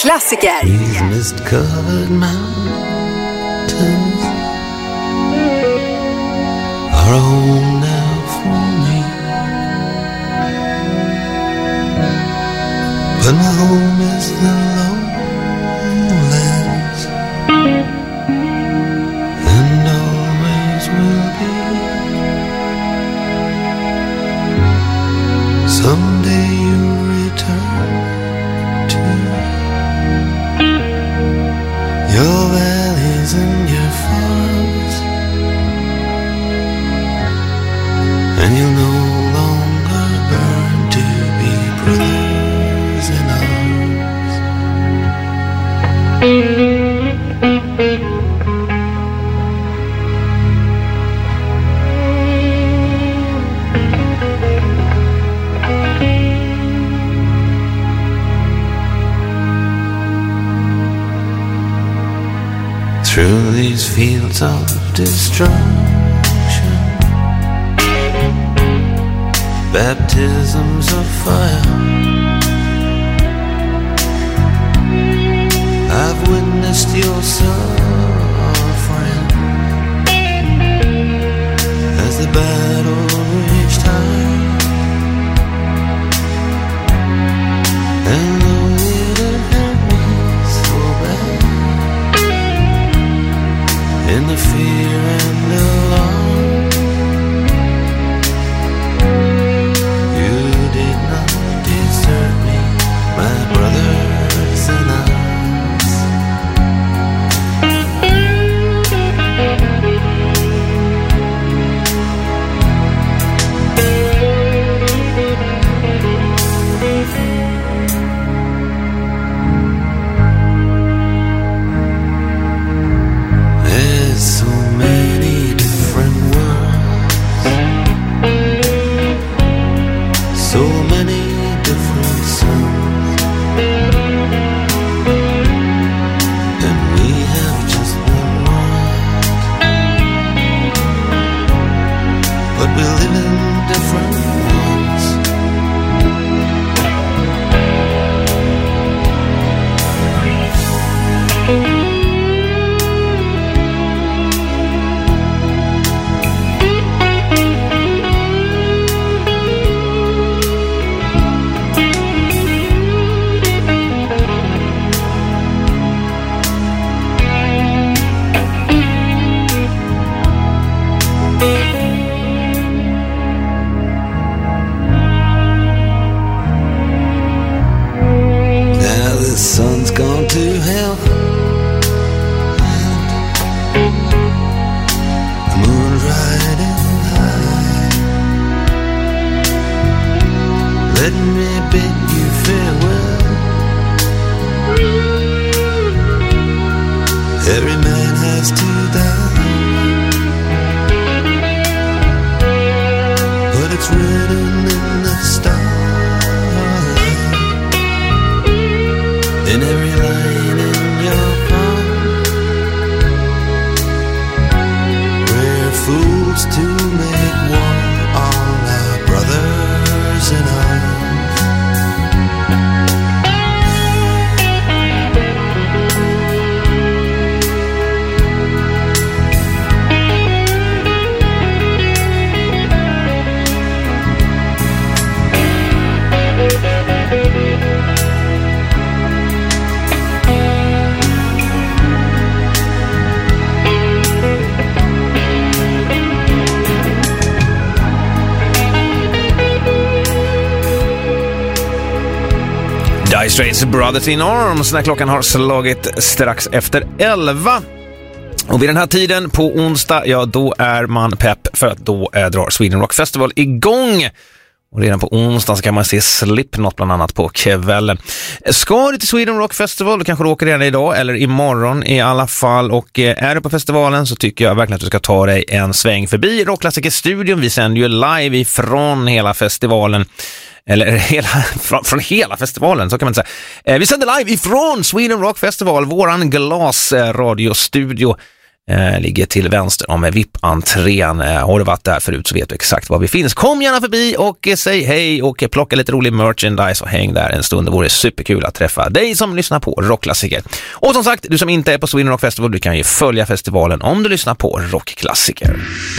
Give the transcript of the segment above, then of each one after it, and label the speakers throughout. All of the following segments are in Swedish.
Speaker 1: Klassiker.
Speaker 2: These mist-covered mountains are home now for me, but my home is the lowlands, and always will be. Someday you'll return to your valleys and your farms, and you'll no longer burn to be brothers in arms. Through these fields of destruction, baptisms of fire, I've witnessed your suffering as the battle reached high, and though it had hurt me so bad, in the fear and alarm, you did not desert me, my brothers in arms.
Speaker 3: Dire Straits, Brothers in Arms, när klockan har slagit strax efter 11. Och vid den här tiden på onsdag, ja då är man pepp för att då drar Sweden Rock Festival igång. Och redan på onsdag så kan man se Slipknot bland annat på kvällen. Ska du till Sweden Rock Festival, du kanske åker redan idag eller imorgon i alla fall. Och är du på festivalen så tycker jag verkligen att du ska ta dig en sväng förbi Rockklassikerstudion. Vi sänder ju live ifrån hela festivalen. Eller från hela festivalen, så kan man säga. Vi sänder live ifrån Sweden Rock Festival, våran glasradiostudio. ligger till vänster om VIP-entrén. Har du varit där förut så vet du exakt var vi finns. Kom gärna förbi och säg hej och plocka lite rolig merchandise och häng där en stund. Det vore superkul att träffa dig som lyssnar på rockklassiker. Och som sagt, du som inte är på Sweden Rock Festival, du kan ju följa festivalen om du lyssnar på rockklassiker.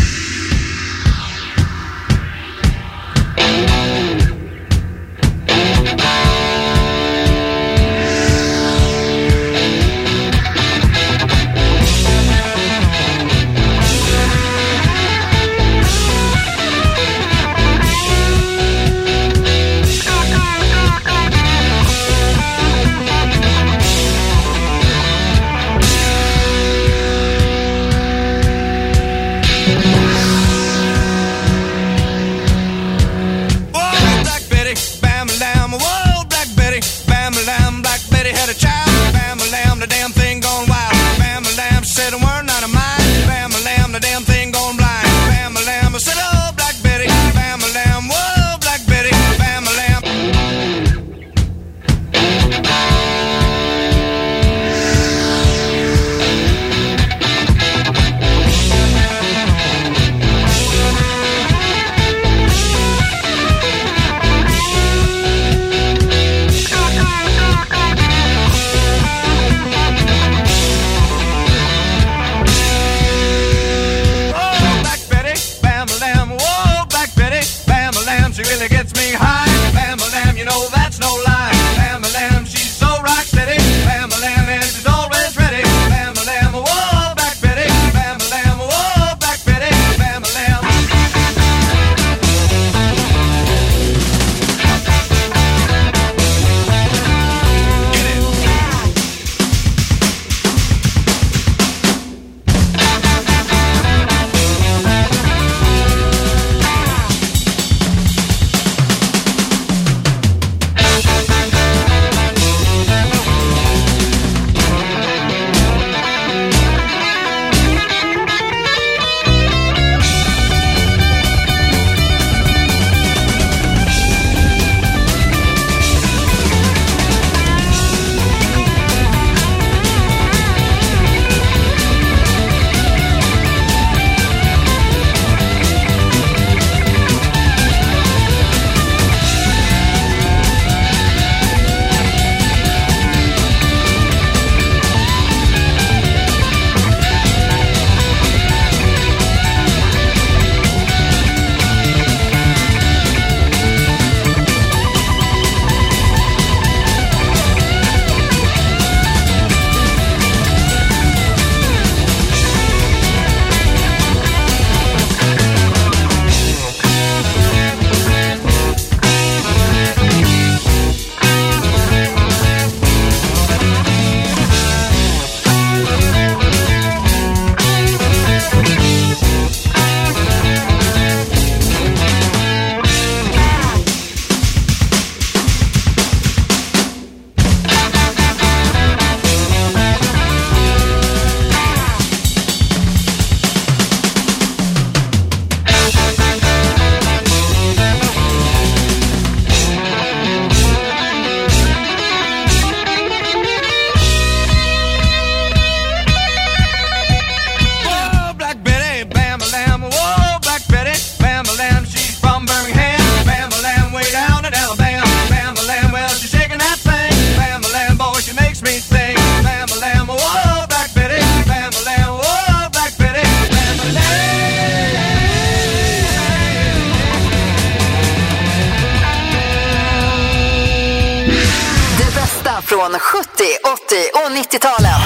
Speaker 1: från 70, 80 och 90-talen.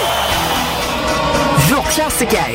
Speaker 1: Rockklassiker.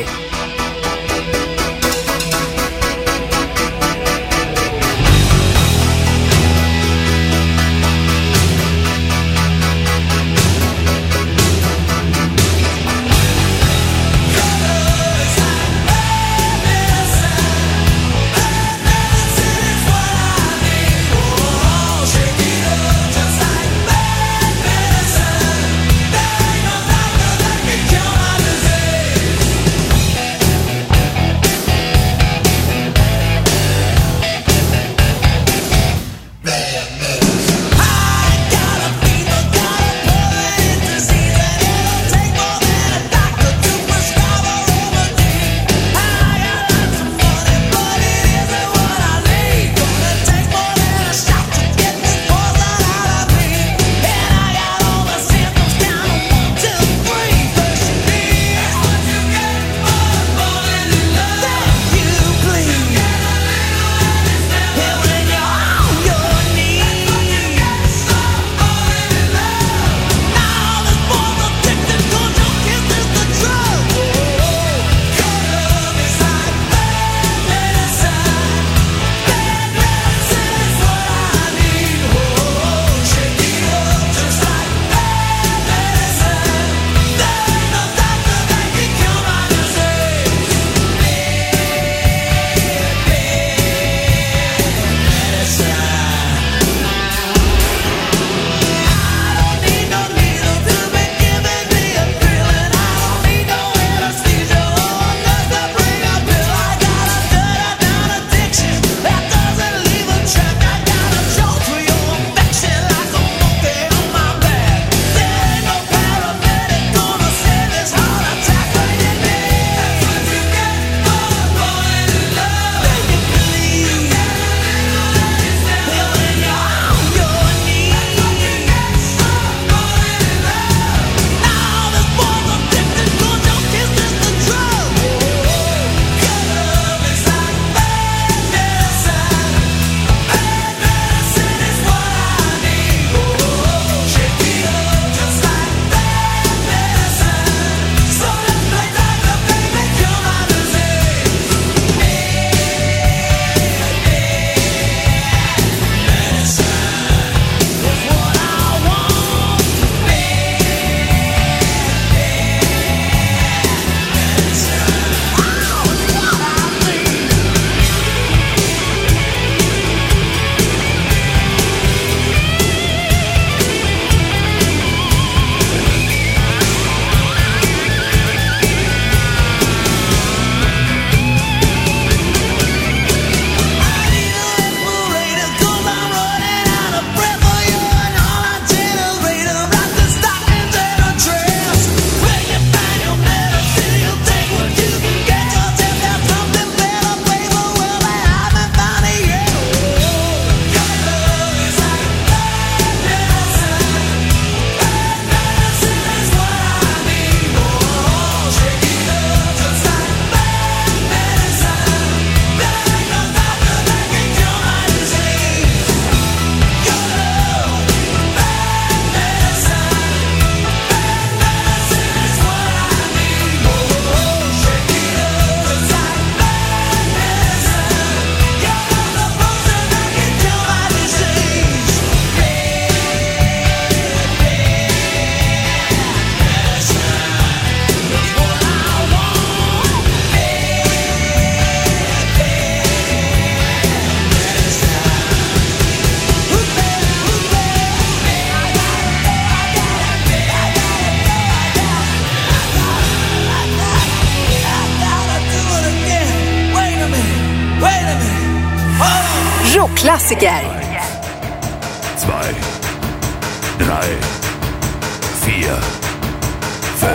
Speaker 1: Rockklassiker.
Speaker 4: 2, 3, 4, 5,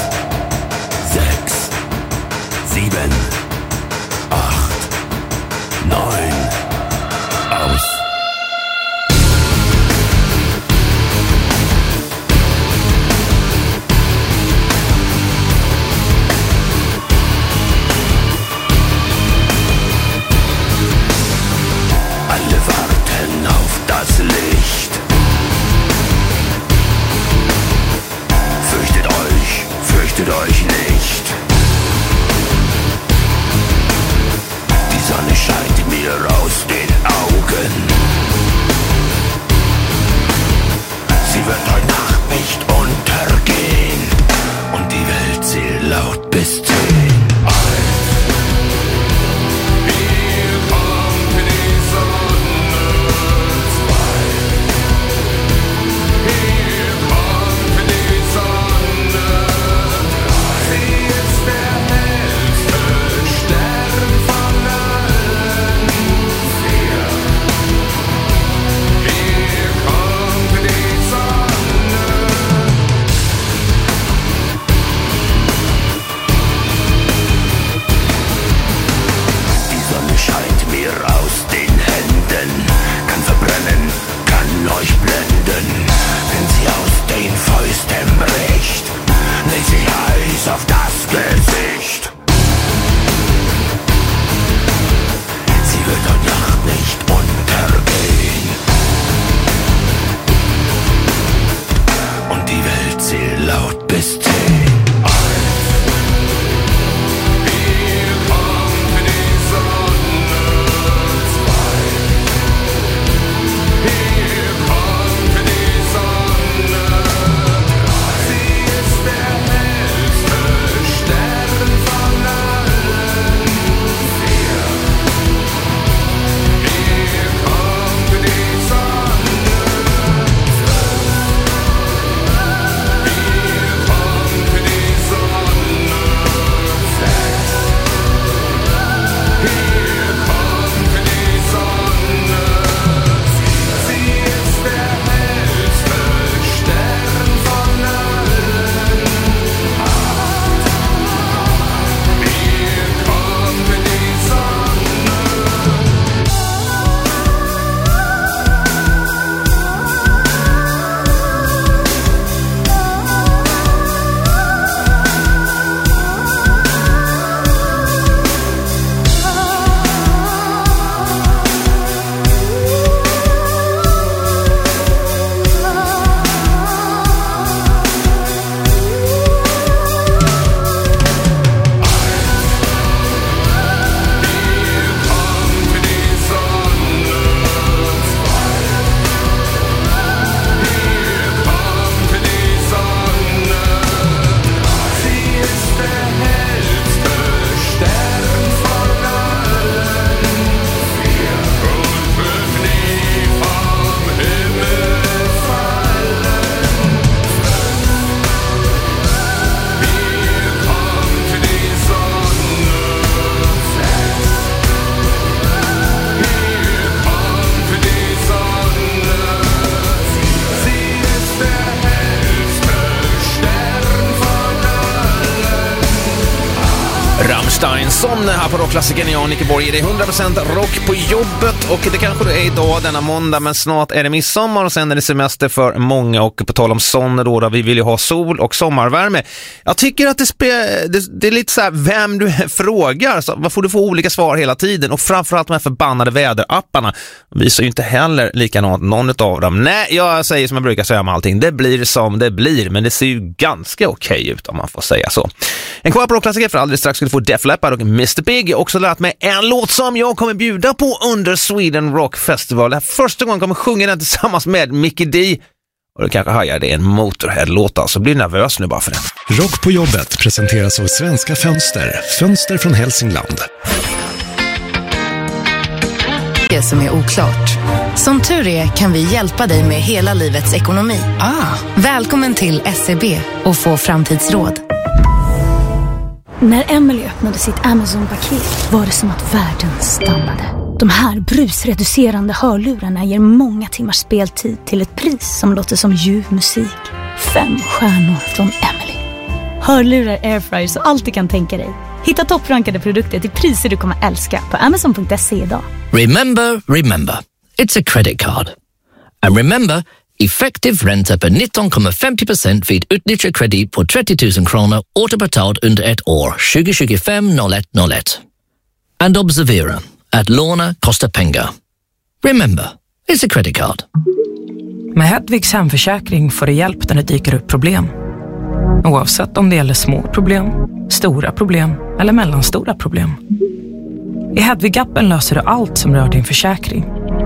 Speaker 4: 6, 7, 8, 9, aus. Alle warten auf das Licht. Fürchtet euch nicht. Die Sonne scheint mir aus den Augen. Sie wird heute Nacht nicht untergehen. Und die Welt zählt laut bis 10. Euch blenden, wenn sie aus den Fäusten bricht, legt sie Eis auf das Gesicht. Sie wird heute Nacht nicht untergehen. Und die Welt zählt laut bis 10.
Speaker 3: Sonne här på Rockklassikern. Jag och Nicke Borg. Det är 100% rock på jobbet och det kanske det är idag denna måndag, men snart är det midsommar och sen är det semester för många. Och på tal om Sonne då vi vill ju ha sol och sommarvärme. Jag tycker att det är lite så här vem du frågar, så vad får du få olika svar hela tiden, och framförallt de här förbannade väderapparna visar ju inte heller likadant någon av dem. Nej, jag säger som jag brukar säga med allting, det blir som det blir, men det ser ju ganska okej ut om man får säga så. En kvar på Rockklassiker för alldeles strax skulle få Def Leppard och Mr. Big. Jag har också lärt mig en låt som jag kommer bjuda på under Sweden Rock Festival. Det här första gången kommer sjunga den tillsammans med Mickey D. Och du kanske hajar, det är en Motorhead-låt, så blir nervös nu bara för den.
Speaker 5: Rock på jobbet presenteras av Svenska Fönster. Fönster från Hälsingland.
Speaker 6: Det som är oklart. Som tur är kan vi hjälpa dig med hela livets ekonomi. Välkommen till SEB och få framtidsråd.
Speaker 7: När Emily öppnade sitt Amazon-paket var det som att världen stannade. De här brusreducerande hörlurarna ger många timmars speltid till ett pris som låter som ljuv musik. 5 stjärnor från Emily. Hörlurar, airfryer och allt du kan tänka dig. Hitta topprankade produkter till priser du kommer älska på Amazon.se idag.
Speaker 8: Remember, it's a credit card. And remember, effektiv ränta på 19,50% vid utnyttjad kredit på 30 000 kronor återbetalt under ett år 2025-01-01. And observera att låna kostar pengar. Remember, it's a credit card.
Speaker 9: Med Hedvigs hemförsäkring får du hjälp när det dyker upp problem. Oavsett om det gäller små problem, stora problem eller mellanstora problem. I Hedvig-appen löser du allt som rör din försäkring.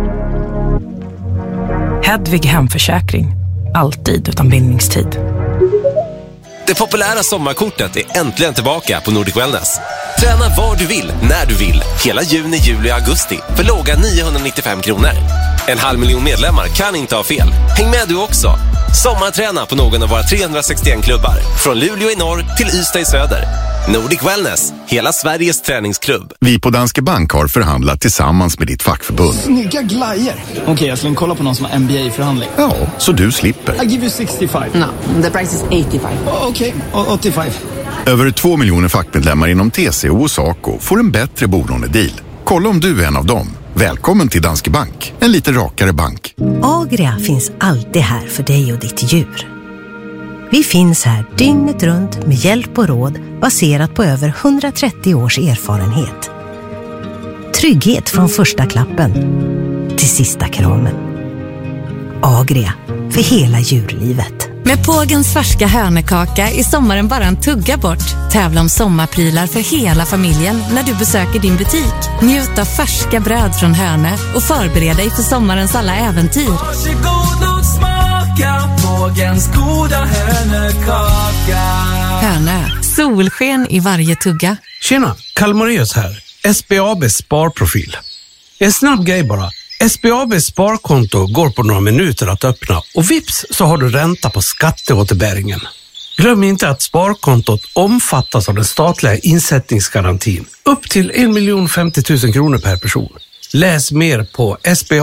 Speaker 9: Hedvig hemförsäkring. Alltid utan bindningstid.
Speaker 10: Det populära sommarkortet är äntligen tillbaka på Nordic Wellness. Träna var du vill, när du vill. Hela juni, juli och augusti för låga 995 kronor. 500 000 medlemmar kan inte ha fel. Häng med du också. Sommarträna på någon av våra 361 klubbar. Från Luleå i norr till Ystad i söder. Nordic Wellness, hela Sveriges träningsklubb.
Speaker 11: Vi på Danske Bank har förhandlat tillsammans med ditt fackförbund.
Speaker 12: Snygga glajer. Okej, jag skulle kolla på någon som har MBA-förhandling.
Speaker 11: Ja, så du slipper.
Speaker 12: I give you 65.
Speaker 13: No, the price is 85.
Speaker 12: Okej, 85.
Speaker 11: Över 2 miljoner fackmedlemmar inom TCO och SACO får en bättre bolånedeal. Kolla om du är en av dem. Välkommen till Danske Bank, en lite rakare bank.
Speaker 14: Agria finns alltid här för dig och ditt djur. Vi finns här dygnet runt med hjälp och råd baserat på över 130 års erfarenhet. Trygghet från första klappen till sista kramen. Agria, för hela djurlivet.
Speaker 6: Med Pågens färska hönekaka är sommaren bara en tugga bort. Tävla om sommarprylar för hela familjen när du besöker din butik. Njut av färska bröd från Hönö och förbered dig för sommarens alla äventyr.
Speaker 15: Varsågod och smaka Pågens goda hönekaka.
Speaker 6: Hönö, solsken i varje tugga.
Speaker 16: Tjena, Kalmarius här. SBAB Sparprofil. En snabb grej bara. SBAB sparkonto går på några minuter att öppna och vips så har du ränta på skatteåterbäringen. Glöm inte att sparkontot omfattas av den statliga insättningsgarantin. Upp till 1 050 000 kronor per person. Läs mer på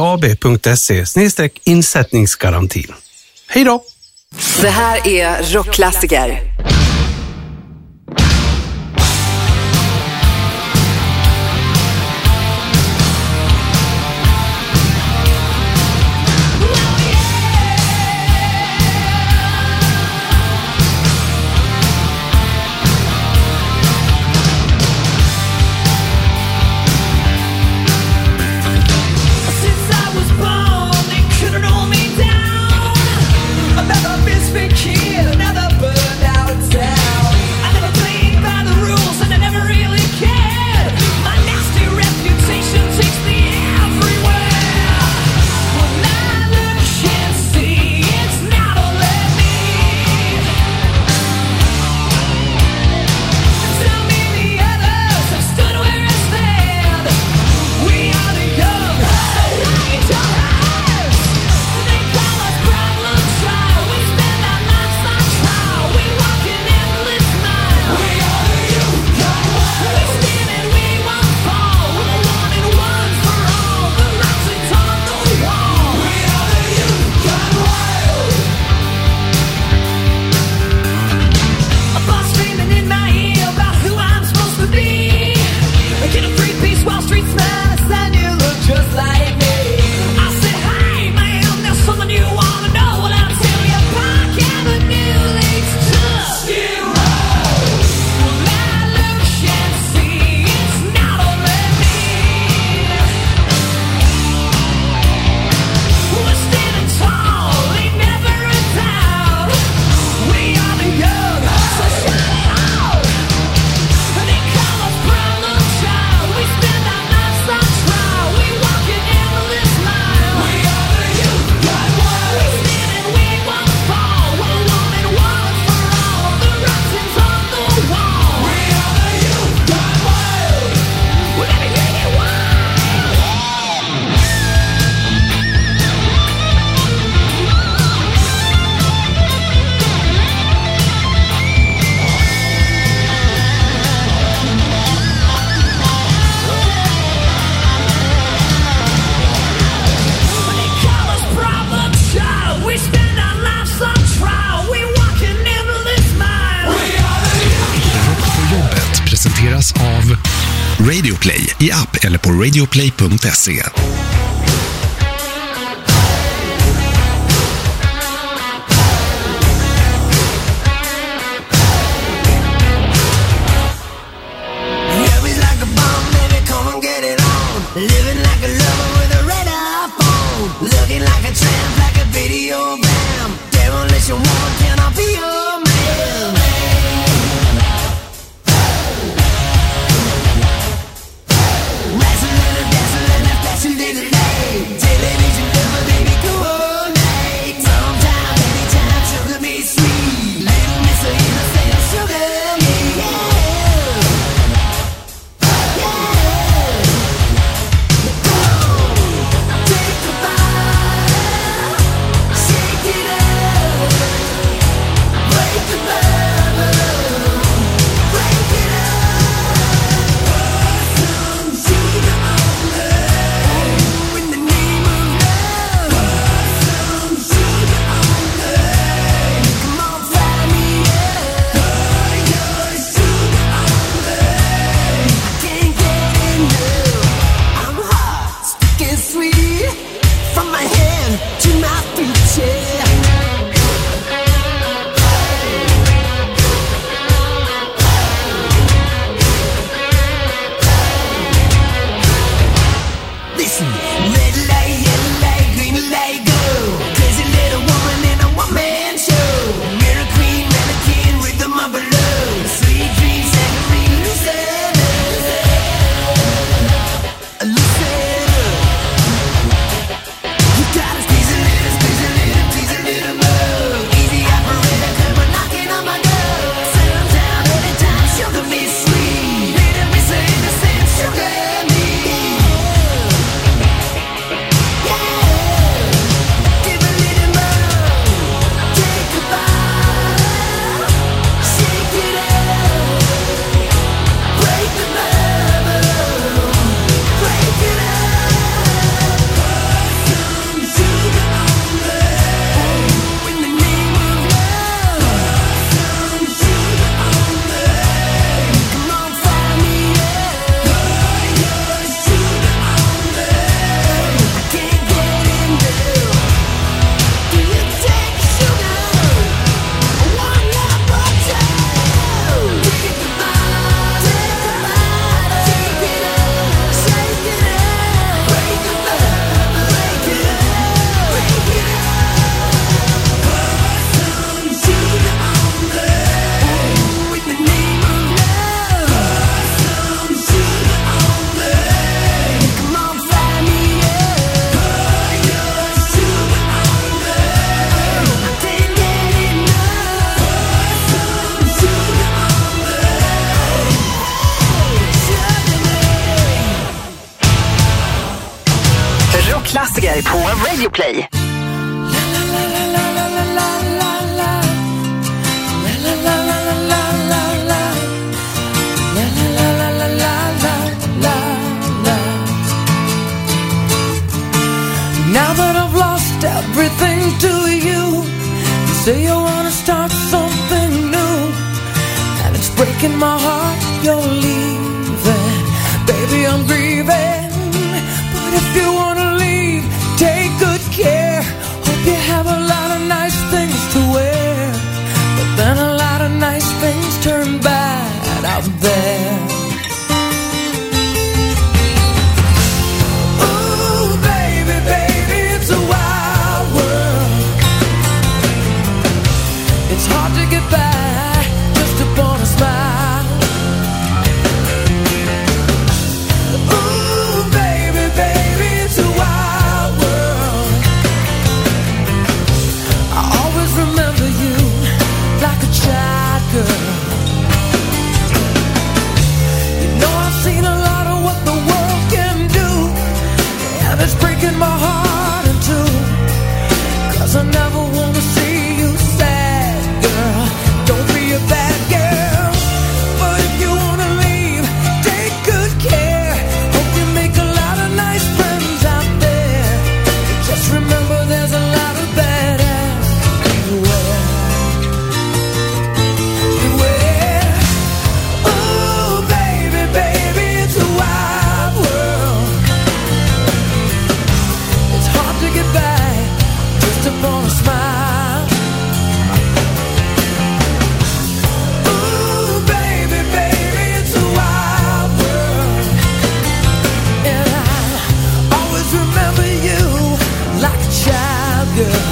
Speaker 16: sbab.se/insättningsgarantin. Hej då!
Speaker 1: Det här är rockklassiker.
Speaker 15: Another misfit kid, another burned out
Speaker 5: Radio Play i app eller på radioplay.se.
Speaker 4: Living like a lover with a red iPhone, looking like a tramp, like a video bam. Demolition woman, can I be your man? Wrestling and dancing and flashing little light. Television lover, baby, coordinate. Sometime, anytime, sugar me sweet. Little miss of innocent, sugar me, yeah.
Speaker 1: Klassiker på Radio Play.
Speaker 15: Now that I've lost everything to you, you say you wanna start something new, and it's breaking my heart you're leaving. Baby, I'm grieving, but if you wanna leave, take good care. Hope you have a lot of nice things to wear, but then a lot of nice things turn bad out there. Ooh, baby, baby, it's a wild world. It's hard to get by just upon a smile. Ooh, baby, baby, it's a wild world. I always remember you like a child girl. You know I've seen a lot of what the world can do, and it's breaking my heart in two, 'cause I never want to see you sad, girl. Don't be a bad girl, but if you want to leave, take good care. Hope you make a lot of nice friends out there. Just remember there's a lot of bad everywhere. Beware. Ooh, baby, baby, it's a wild upon a smile. Ooh, baby, baby, it's a wild world. And I always remember you like a child girl.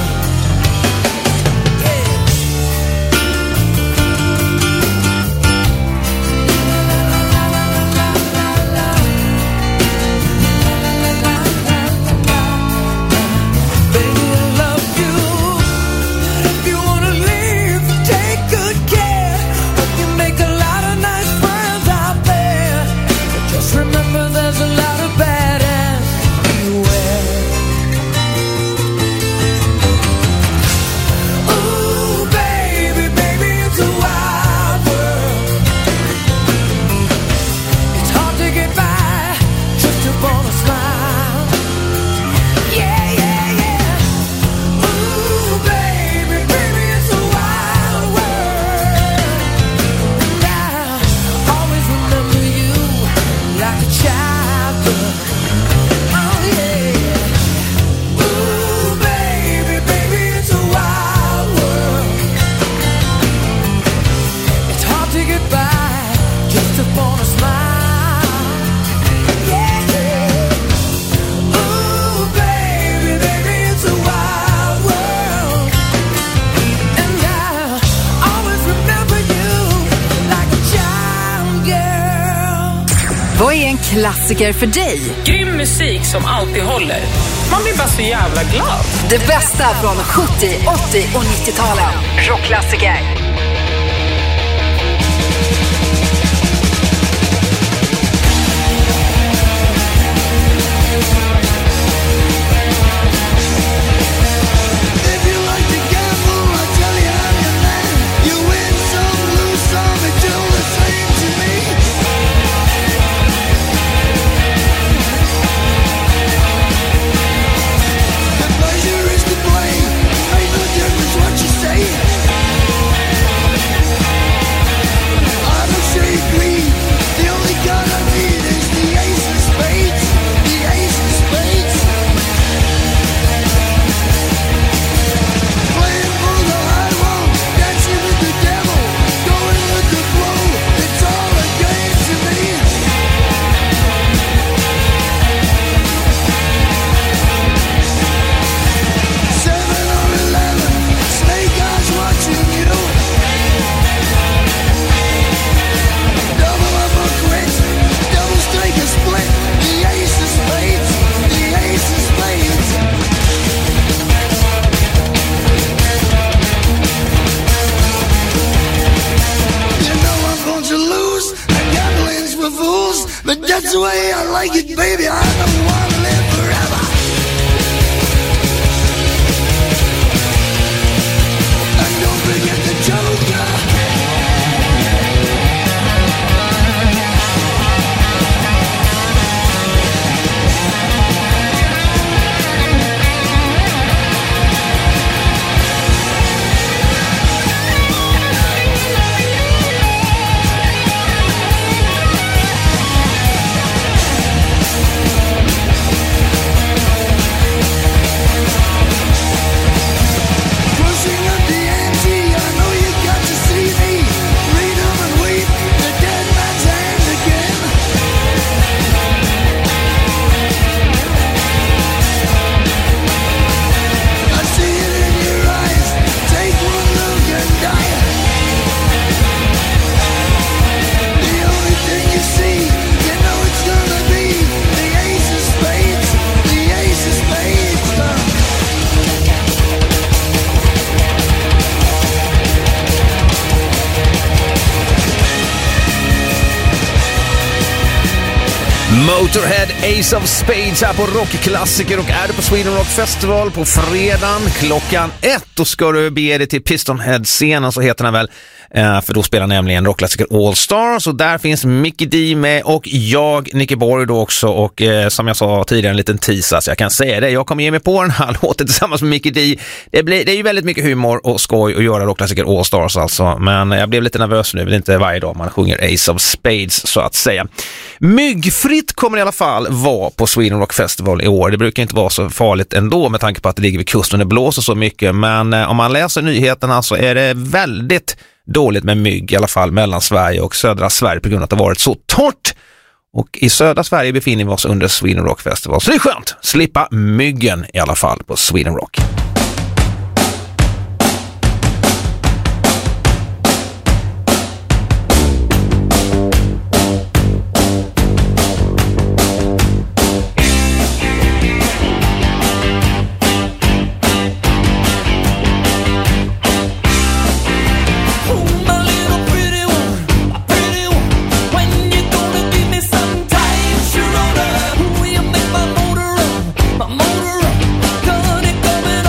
Speaker 17: Vad är en klassiker för dig?
Speaker 9: Grym musik som alltid håller. Man blir bara så jävla glad.
Speaker 17: Det bästa från 70, 80 och 90-talen. Rockklassiker.
Speaker 4: But that's the way I like it, baby. I don't want to live forever. And don't forget the Joker.
Speaker 3: Motorhead, Ace of Spades här på Rockklassiker, och är du på Sweden Rock Festival på fredagen klockan 1, då ska du bege dig till Pistonhead-scenen, så heter den väl, för då spelar nämligen Rockklassiker All Stars, och där finns Mickey D med och jag, Nicky Borg då också, och som jag sa tidigare, en liten teaser, så jag kan säga det, jag kommer ge mig på den här låten tillsammans med Mickey D. Det är ju väldigt mycket humor och skoj att göra Rockklassiker All Stars alltså, men jag blev lite nervös nu, det är inte varje dag man sjunger Ace of Spades så att säga. Myggfritt kommer i alla fall vara på Sweden Rock Festival i år. Det brukar inte vara så farligt ändå med tanke på att det ligger vid kusten och det blåser så mycket. Men om man läser nyheterna så är det väldigt dåligt med mygg i alla fall mellan Sverige och södra Sverige på grund av att det varit så torrt. Och i södra Sverige befinner vi oss under Sweden Rock Festival. Så det är skönt. Slippa myggen i alla fall på Sweden Rock.
Speaker 15: Coming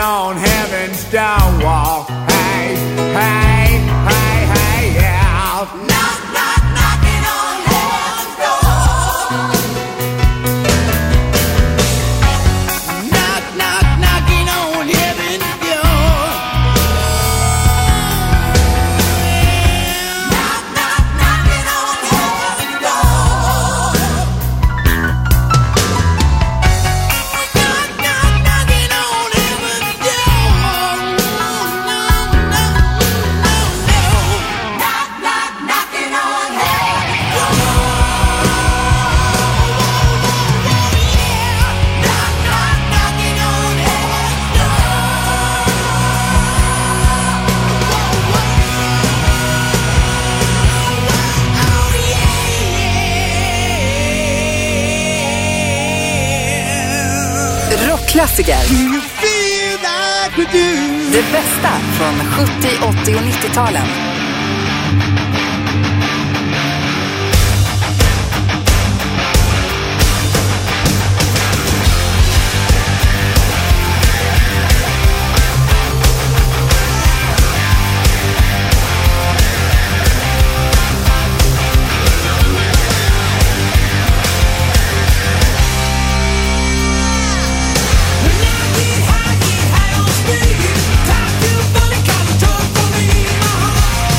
Speaker 15: on heaven's stone wall. Hey, hey, hey, hey, yeah. Knock, knock, knocking on heaven's door. Knock, knock, knocking on heaven's door. Knock, knock, knocking on heaven's door. Knock, knock, knocking on heaven's door. No, no, no, no, no. Knock, knock, knocking on heaven's door. Knock, knock, knocking on heaven's
Speaker 17: Rockklassiker. Det bästa från 70, 80 och 90-talen.
Speaker 15: Time to fully control for me, my heart.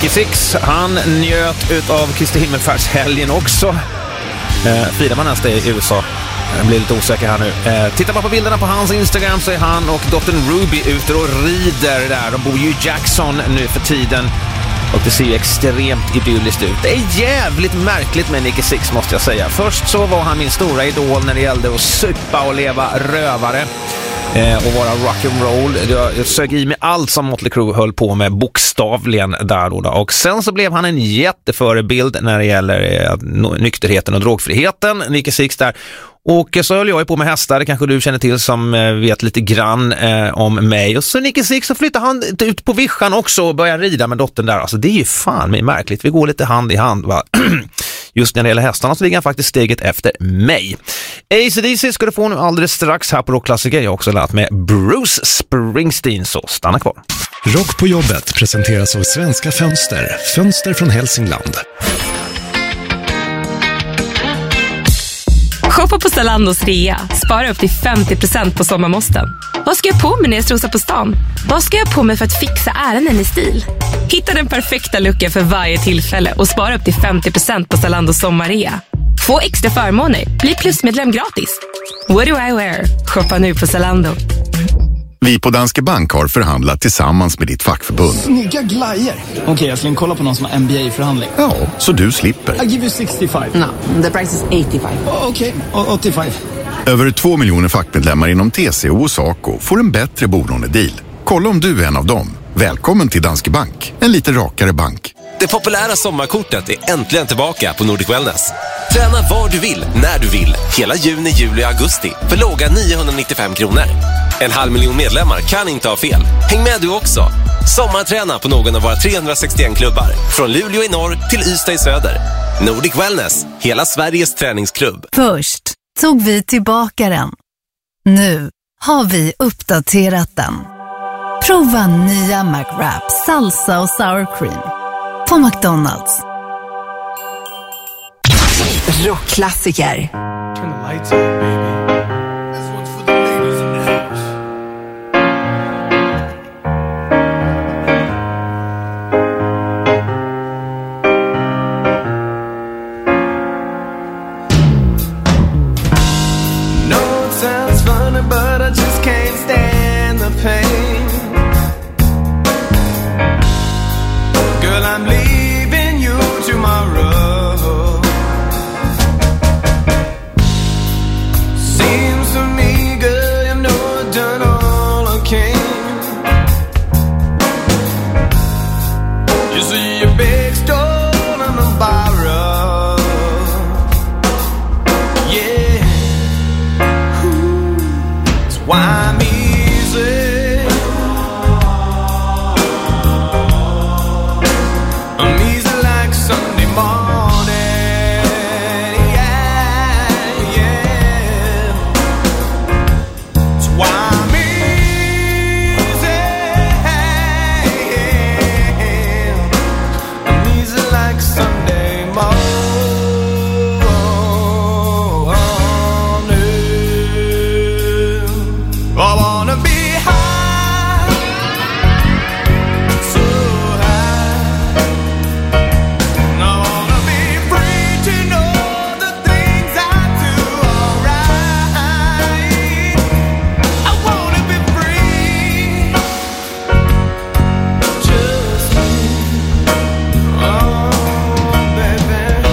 Speaker 3: Nicky Six, han njöt utav Kristi himmelfärdshelgen också. Firar man ens det i USA? Jag blir lite osäker här nu. Tittar man på bilderna på hans Instagram så är han och dottern Ruby ute och rider där. De bor ju i Jackson nu för tiden. Och det ser ju extremt idylliskt ut. Det är jävligt märkligt med Nicky Six, måste jag säga. Först så var han min stora idol när det gällde att supa och leva rövare. Och vara rock'n'roll. Jag sög i mig allt som Motley Crue höll på med bokstavligen där då. Och sen så blev han en jätteförebild när det gäller nykterheten och drogfriheten, Nicky Six där. Och så höll jag på med hästar, det kanske du känner till som vet lite grann om mig. Och så Nicky Six så flyttade han ut på vischan också och började rida med dottern där. Alltså det är ju fan mig märkligt, vi går lite hand i hand va. Just när det gäller hästarna så ligger han faktiskt steget efter mig. AC/DC ska du få nu alldeles strax här på Rockklassiker. Jag har också lärt med Bruce Springsteen, så stanna kvar.
Speaker 5: Rock på jobbet presenteras av Svenska Fönster. Fönster från Hälsingland.
Speaker 18: Shoppa på Zalandos rea. Spara upp till 50% på sommarmåsten. Vad ska jag på mig när jag strosar på stan? Vad ska jag på mig för att fixa ärenden i stil? Hitta den perfekta looken för varje tillfälle och spara upp till 50% på Zalandos sommarrea. Få extra förmåner. Bli plusmedlem gratis. What do I wear? Shoppa nu på Zalando.
Speaker 11: Vi på Danske Bank har förhandlat tillsammans med ditt fackförbund.
Speaker 12: Snygga glajer. Okej, jag ska kolla på någon som har MBA-förhandling.
Speaker 11: Ja, så du slipper.
Speaker 12: I give you 65.
Speaker 13: No, the price is 85.
Speaker 12: Okej, 85.
Speaker 11: Över 2 miljoner fackmedlemmar inom TCO och SACO får en bättre bolånedeal. Kolla om du är en av dem. Välkommen till Danske Bank. En lite rakare bank.
Speaker 10: Det populära sommarkortet är äntligen tillbaka på Nordic Wellness. Träna var du vill, när du vill. Hela juni, juli och augusti för låga 995 kronor. 500 000 medlemmar kan inte ha fel. Häng med du också. Sommarträna på någon av våra 361 klubbar. Från Luleå i norr till Ystad i söder. Nordic Wellness, hela Sveriges träningsklubb.
Speaker 19: Först tog vi tillbaka den. Nu har vi uppdaterat den. Prova nya McWrap, salsa och sour cream på McDonald's.
Speaker 17: Rockklassiker.
Speaker 15: But I just can't stand the pain. Girl, I'm leaving you tomorrow. Seems to me, girl, you know I've done all I can. You see your big stolen and borrow. Yeah. Why I'm easy. I'm easy like Sunday morning. Yeah, yeah. That's why I'm easy. I'm easy like Sunday morning. I wanna be high, so high. I wanna be free to know the things I do alright. I wanna be free, just me, oh baby.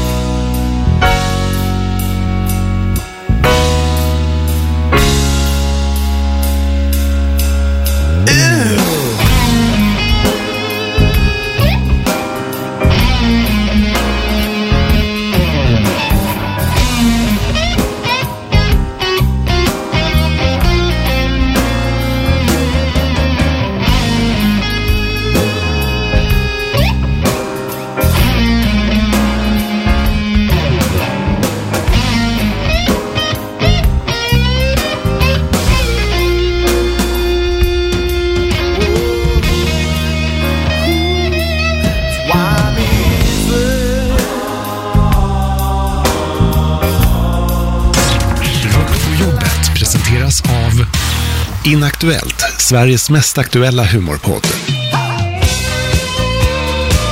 Speaker 5: Av Inaktuellt, Sveriges mest aktuella humorpodd.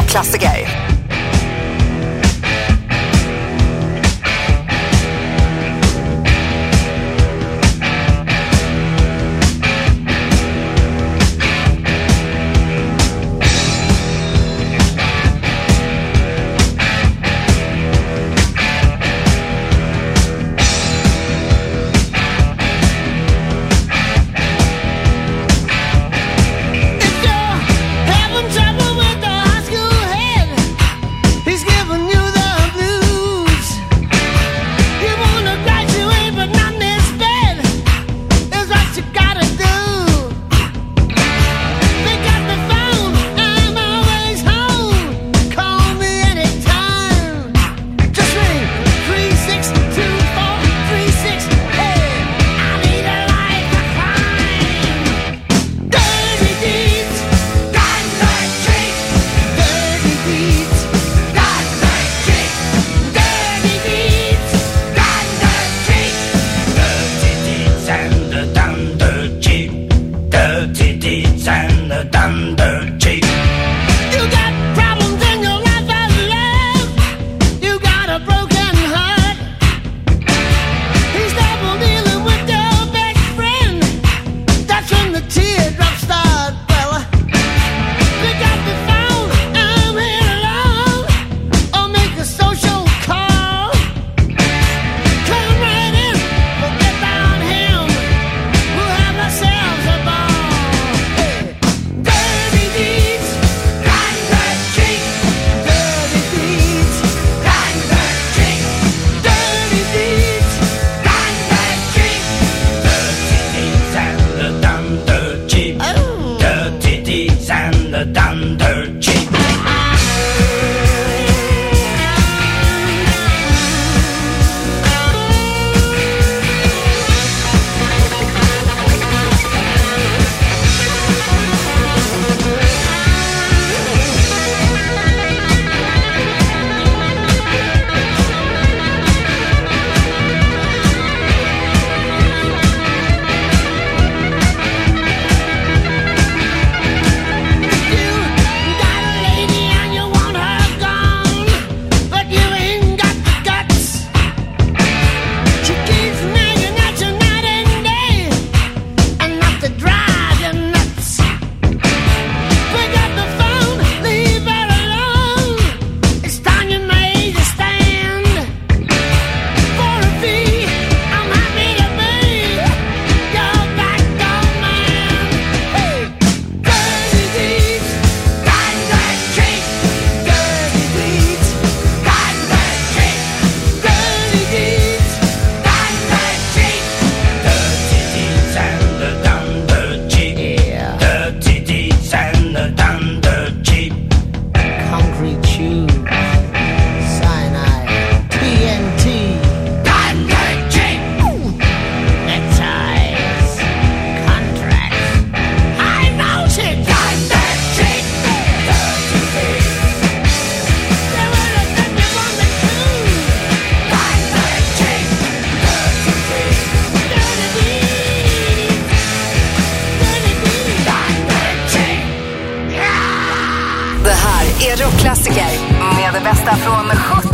Speaker 17: Rockklassiker.
Speaker 15: Having trouble with the high school head. He's giving you the blues. You wanna graduate but not this bad is what you gotta do. Pick up the phone, I'm always home. Call me anytime. Just ring 362436. Hey, I need a life of crime. Dirty deeds, got the trick. Dirty deeds, got the trick. Dirty deeds, got the trick.
Speaker 4: Dirty deeds and the thunder cheap. Dirty deeds and the thunder cheap.
Speaker 15: You got problems in your life of love. You got a broken heart. He's double dealing with your best friend. That's when the teardrops start, fella. Pick up the phone, I'm here alone. Or make a social call. Come right in, forget about him. We'll have ourselves a ball. Hey, dirty deeds, got the trick. Dirty deeds, got the trick. Dirty deeds, got the trick.
Speaker 4: Dirty deeds and the thunder cheap. Dirty deeds and the thunder cheap.
Speaker 15: Got a lady and you want her gone, but you ain't got the guts. She keeps nagging at you night and day, enough to drive you nuts. Pick up the phone, leave her alone. It's time you made a stand. For a fee, I'm happy to be your backbone man. Hey, dirty deeds, got the trick. Dirty deeds, got the trick. Dirty deeds, got the trick.
Speaker 4: Dirty deeds and the thunder cheap. Dirty deeds and the thunder cheap.
Speaker 15: Concrete tube, cyanide, TNT,
Speaker 4: Thunder cheap.
Speaker 15: neckties, contracts, high mountain, thunder cheap.
Speaker 4: Dirty deeds.
Speaker 15: They would have sent you on the cruise.
Speaker 4: Thunder cheap. Dirty deeds.
Speaker 15: Dirty deeds, dirty deeds,
Speaker 4: Thunder cheap.
Speaker 17: Det här är Rockklassiker med det bästa från 70